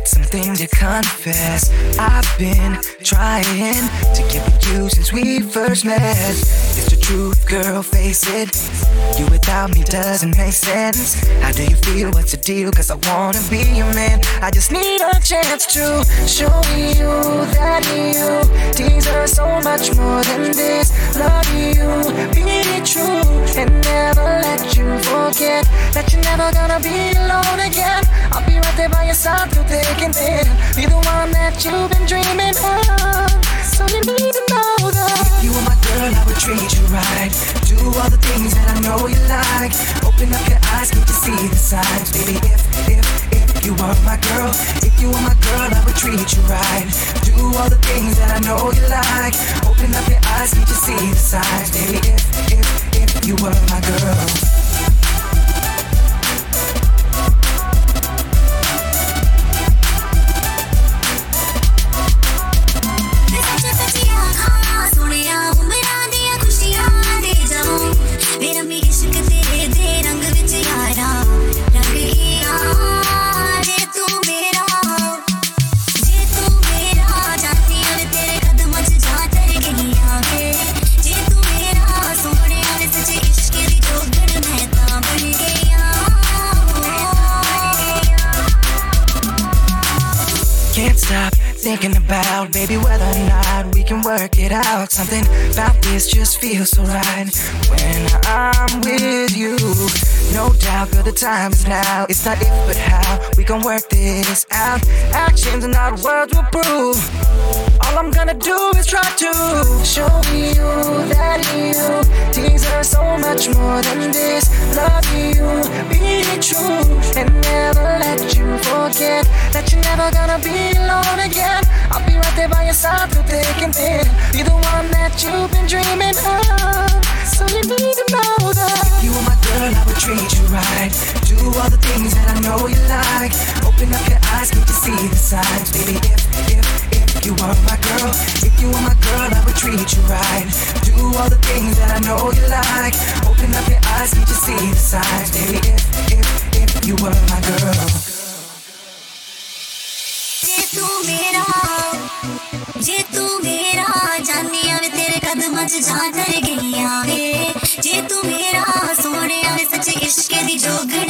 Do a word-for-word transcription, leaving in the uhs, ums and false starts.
got something to confess. I've been trying to get with you since we first met. It's the truth, girl, face it. You without me doesn't make sense. How do you feel? What's the deal? Cause I wanna be your man. I just need a chance to show you that you deserve so much more than this. Love you, be true, and never let you forget that you're never gonna be alone again. I'll be right there by your side through thick and thin. Be the one that you've been dreaming of. So you need to know that if you were my girl, I would treat you right. Do all the things that I know you like. Open up your eyes, can't you see the signs? Baby, if, if, if you were my girl, if you were my girl, I would treat you right. Do all the things that I know you like. Open up your eyes, can't you see the signs? Baby, if, if, if you were my girl. Can't stop thinking about, baby, whether or not we can work it out. Something about this just feels so right when I'm with you. No doubt, girl, the time is now. It's not if, but how we gon' work this out. Actions and not words will prove. All I'm gonna do is try to show you that you deserve so much more than this. Love you, be true, and never let you forget that you're never gonna be alone again. I'll be right there by your side through thick and thin. Be the one that you've been dreaming of. So you need to know that if you were my girl, I would treat you right. Do all the things that I know you like. Open up your eyes, can't you see the signs? Baby, if, if, if you were my girl, if you were my girl, I would treat you right. Do all the things that I know you like. Open up your eyes, can't you see the signs? Baby, if, if, if you were my girl. जे तू मेरा जे तू मेरा जानिया वे तेरे कदमां च जा कर गईया वे जे तू मेरा सोहणिया वे सच्चे इश्क दी जोग